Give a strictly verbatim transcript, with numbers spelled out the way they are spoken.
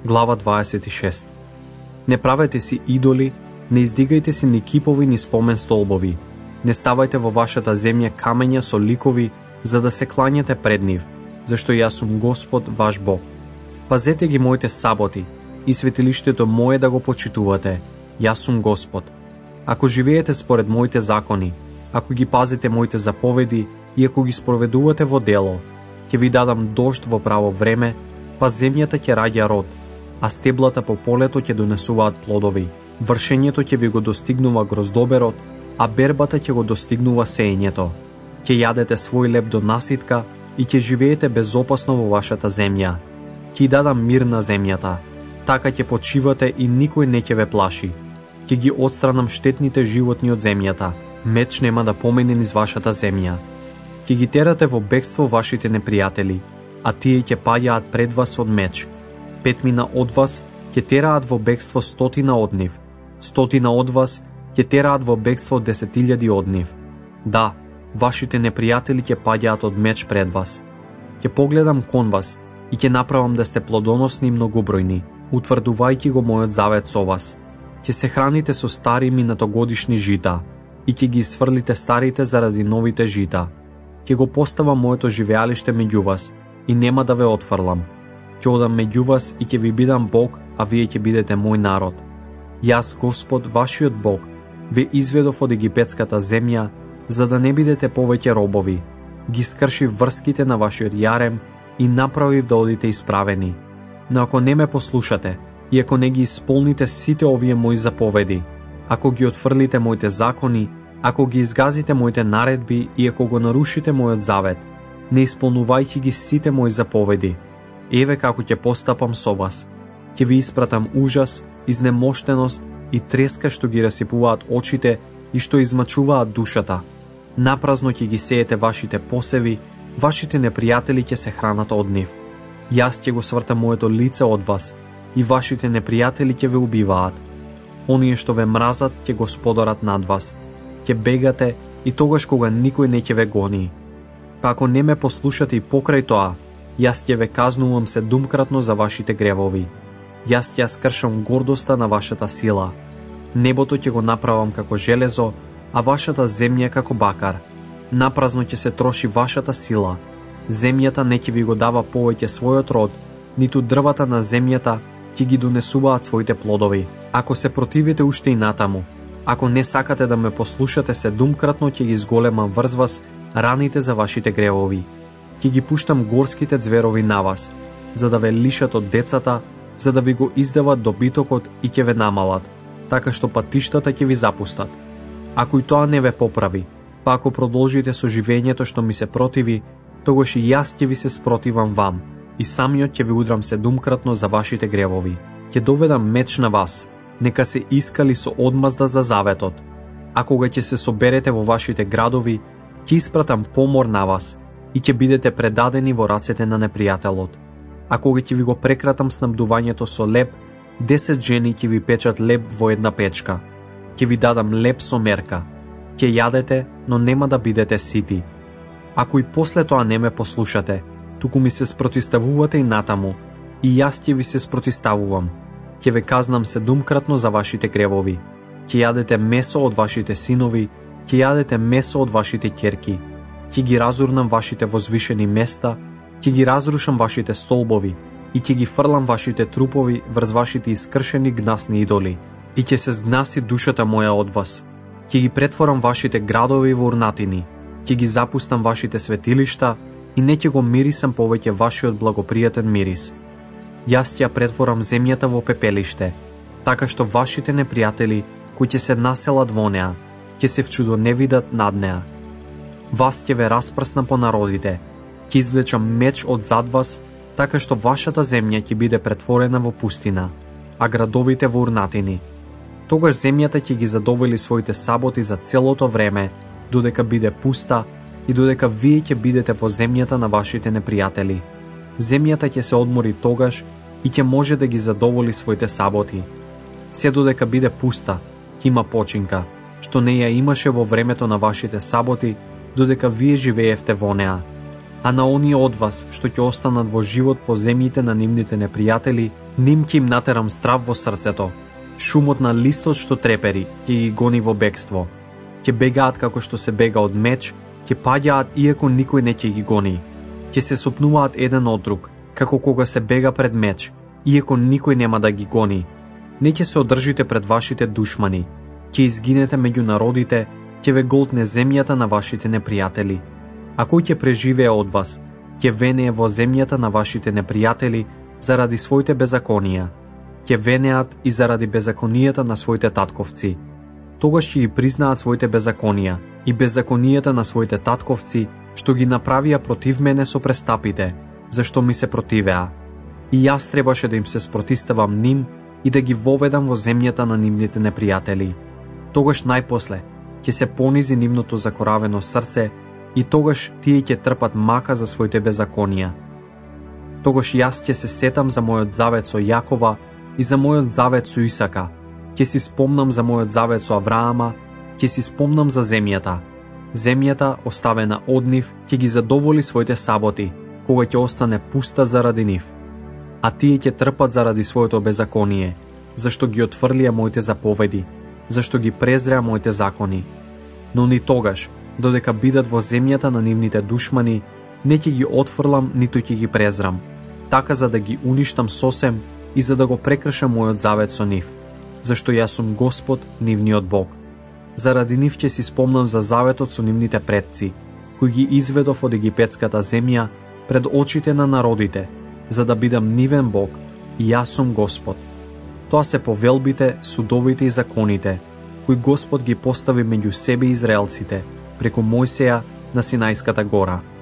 Глава дваесет и шеста. Не правете си идоли, не издигајте си ни кипови ни спомен столбови, не ставајте во вашата земја камења со ликови, за да се клањате пред нив, зашто јас сум Господ ваш Бог. Пазете ги моите саботи и светилиштето мое да го почитувате, јас сум Господ. Ако живеете според моите закони, ако ги пазите моите заповеди и ако ги спроведувате во дело, ќе ви дадам дожд во право време, па земјата ќе раѓа род, а стеблата по полето ќе донесуваат плодови. Вршењето ќе ви го достигнува гроздоберот, а бербата ќе го достигнува сеењето. Ќе јадете свој леб до наситка и ќе живеете безопасно во вашата земја. Ќе дадам мир на земјата, така ќе почивате и никој не ќе ве плаши. Ќе ги отстранам штетните животни од земјата, меч нема да помине низ вашата земја. Ќе ги терате во бегство вашите непријатели, а тие ќе паѓаат пред вас од меч. Петмина од вас ќе тераат во бегство стотина од нив, стотина од вас ќе тераат во бегство десетилјади од нив. Да, вашите непријатели ќе паѓаат од меч пред вас. Ќе погледам кон вас и ќе направам да сте плодоносни и многобројни, утврдувајќи го мојот завет со вас. Ќе се храните со стари минатогодишни жита и ќе ги сврлите старите заради новите жита. Ќе го поставам моето живеалиште меѓу вас и нема да ве отфрлам. Ќе одам меѓу вас и ќе ви бидам Бог, а вие ќе бидете мој народ. Јас, Господ, вашиот Бог, ве изведов од египетската земја, за да не бидете повеќе робови. Ги скршив врските на вашиот јарем и направив да одите исправени. Но ако не ме послушате и ако не ги исполните сите овие мои заповеди, ако ги отфрлите моите закони, ако ги изгазите моите наредби и ако го нарушите мојот завет, не исполнувајќи ги сите мои заповеди, еве како ќе постапам со вас. Ќе ви испратам ужас, изнемоштеност и треска што ги расипуваат очите и што измачуваат душата. Напразно ќе ги сеете вашите посеви, вашите непријатели ќе се хранат од нив. Јас ќе го свртам моето лице од вас и вашите непријатели ќе ве убиваат. Оние што ве мразат ќе го сподарат над вас. Ќе бегате и тогаш кога никој не ќе ве гони. Па ако не ме послушате и покрај тоа, јас ќе ве казнувам седумкратно за вашите гревови. Јас ќе ја скршам гордоста на вашата сила. Небото ќе го направам како железо, а вашата земја како бакар. Напразно ќе се троши вашата сила. Земјата не ќе ви го дава повеќе својот род, ниту дрвата на земјата ќе ги донесуваат своите плодови. Ако се противите уште и натаму, ако не сакате да ме послушате, седумкратно ќе ги изголемам врз вас раните за вашите гревови. Ќе ги пуштам горските зверови на вас, за да ве лишат од децата, за да ви го издават добитокот и ќе ве намалат, така што патиштата ќе ви запустат. Ако и тоа не ве поправи, па ако продолжите со живењето што ми се противи, тогаш и јас ќе ви се спротивам вам и самиот ќе ви удрам седумкратно за вашите гревови. Ќе доведам меч на вас, нека се искали со одмазда за заветот. А кога ќе се соберете во вашите градови, ќе испратам помор на вас и ќе бидете предадени во рацете на непријателот. А кога ќе ви го прекратам снабдувањето со леб, десет жени ќе ви печат леб во една печка. Ќе ви дадам леб со мерка. Ќе јадете, но нема да бидете сити. Ако и после тоа не ме послушате, туку ми се спротиставувате и натаму, и јас ќе ви се спротиставувам. Ќе ве казнам седумкратно за вашите гревови. Ќе јадете месо од вашите синови, ќе јадете месо од вашите ќерки. Ќе ги разурнам вашите возвишени места, ќе ги разрушам вашите столбови и ќе ги фрлам вашите трупови врз вашите искршени гнасни идоли. И ќе се згнаси душата моја од вас. Ќе ги претворам вашите градови во урнатини, ќе ги запустам вашите светилишта и не ќе го мирисам повеќе вашиот благопријатен мирис. Јас ќе ја претворам земјата во пепелиште, така што вашите непријатели кои ќе се населат во неа, ќе се вчудоневидат над неа. Вас ќе ве распрснам по народите, ќе извлечам меч од зад вас, така што вашата земја ќе биде претворена во пустина, а градовите во урнатини. Тогаш земјата ќе ги задоволи своите саботи за целото време, додека биде пуста и додека вие ќе бидете во земјата на вашите непријатели. Земјата ќе се одмори тогаш и ќе може да ги задоволи своите саботи. Се додека биде пуста, ќе има починка, што не ја имаше во времето на вашите саботи, додека вие живеевте во неа. А на оние од вас што ќе останат во живот по земјите на нивните непријатели, Ним ќе им натерам страв во срцето, шумот на листот што трепери ќе ги гони во бегство. Ќе бегаат како што се бега од меч, ќе паѓаат иако никој не ќе ги гони. Ќе се сопнуваат еден од друг, како кога се бега пред меч, иако никој нема да ги гони. Не ќе се одржите пред вашите душмани, ќе изгинете меѓу народите, ќе ве голтне земјата на вашите непријатели. А кој ќе преживее од вас, ќе венее во земјата на вашите непријатели заради своите беззаконија. Ќе венеат и заради беззаконијата на своите татковци. Тогаш ќе ги признаат своите беззаконија и беззаконијата на своите татковци, што ги направија против мене со престапите, зашто ми се противеа. И јас требаше да им се спротиставам ним и да ги воведам во земјата на нивните непријатели. Тогаш најпосле ќе се понизи нивното закоравено срце и тогаш тие ќе трпат мака за своите беззаконија. Тогаш јас ќе се сетам за мојот завет со Јакова и за мојот завет со Исака. Ќе си спомнам за мојот завет со Авраама, ќе си спомнам за земјата. Земјата, оставена од нив, ќе ги задоволи своите саботи, кога ќе остане пуста заради нив. А тие ќе трпат заради своето беззаконие, зашто ги отфрлија моите заповеди, зашто ги презреа моите закони. Но ни тогаш, додека бидат во земјата на нивните душмани, не ќе ги отфрлам, ниту ќе ги презрам, така за да ги уништам сосем и за да го прекршам мојот завет со нив, зашто јас сум Господ, нивниот Бог. Заради нив ќе си спомнам за заветот со нивните предци, кои ги изведов од египетската земја пред очите на народите, за да бидам нивен Бог, и јас сум Господ. Тоа се повелбите, судовите и законите, кои Господ ги постави меѓу себе и израелците, преку Мојсеја на Синајската гора.